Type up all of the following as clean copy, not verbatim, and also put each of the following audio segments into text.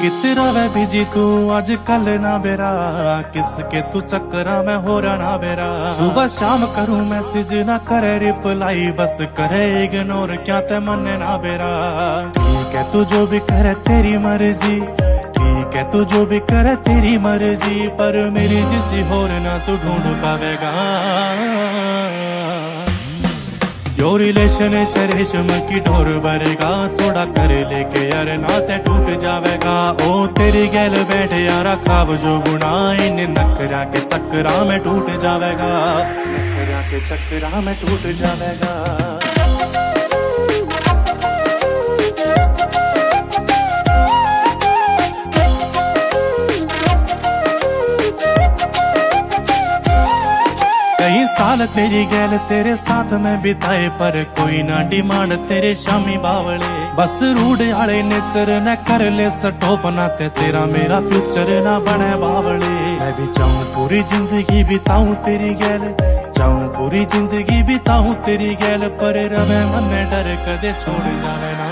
कितरा वे busy तू आज कल ना बेरा, किसके तू चक्करा में हो रहा ना बेरा। सुबह शाम करूं मैसेज ना करे रिप्लाई, बस करे इग्नोर क्या ते मन ना बेरा। ठीक है तू जो भी करे तेरी मर्जी, ठीक है तू जो भी करे तेरी मर्जी, पर मेरी जिसी होर ना तू ढूंढ पावेगा। यो रिलेशन रेशम की डोर भरेगा, थोड़ा कर लेके यार नाते टूट जावेगा। ओ तेरी गैल बैठ यारा खाब जो बुनाई, नखरा के चक्करा में टूट जावेगा, नखरा के चक्करा में टूट जावेगा। कई साल तेरी गैल तेरे साथ में बिताए, पर कोई ना डिमांड तेरे शामी बावले। बस रूड आले नेचर न कर ले सटोप, ना ते तेरा मेरा फ्यूचर ना बने बावले। मैं भी चाहूं पूरी जिंदगी बिताऊं तेरी गैल, चाहूं पूरी जिंदगी बिताऊं तेरी गैल, पर रवे मन डर कदे छोड़ जावे ना।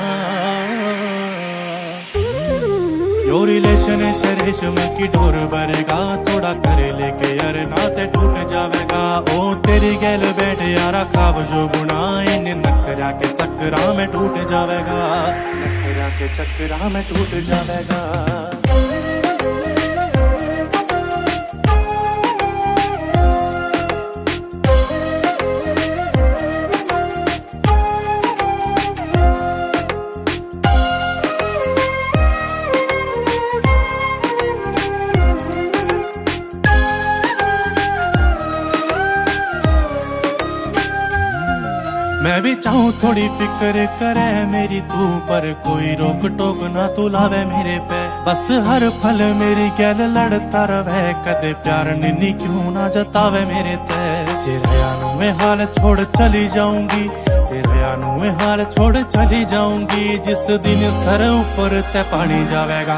यो रिलेशन रेशम की डोर भरेगा, थोड़ा कर लेके यार नाते टूट जावेगा। ओ तेरी गैल बैठ यारा खाब जो बुनाई, नखरा के चक्करा में टूट जावेगा, नखरा के चक्करा में टूट जावेगा। मैं भी चाहूं थोड़ी फिक्र करे मेरी तू, पर कोई रोक टोक ना तू लावे मेरे पे। बस हर पल मेरी गैल लड़ता रवे, कदे प्यार निन्नी क्यों ना जतावे मेरे ते। चेहरा नुए हाल छोड़ चली जाऊंगी, चेहरा नुए हाल छोड़ चली जाऊंगी, जिस दिन सर ऊपर ते पानी जावेगा।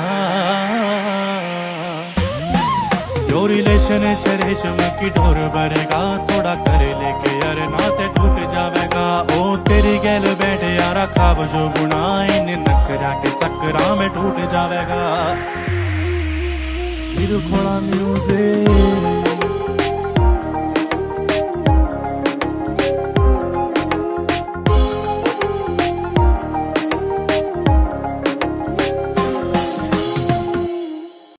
यो रिलेशन रेशम की डोर भरेगा, थोड़ा कर लेके यार नाते टूट जावेगा। ओ तेरी गैल बैठ यारा खाब जो बुनाई, नखरा के चक्करा में टूट जावेगा। फिर खोला म्यूजिक।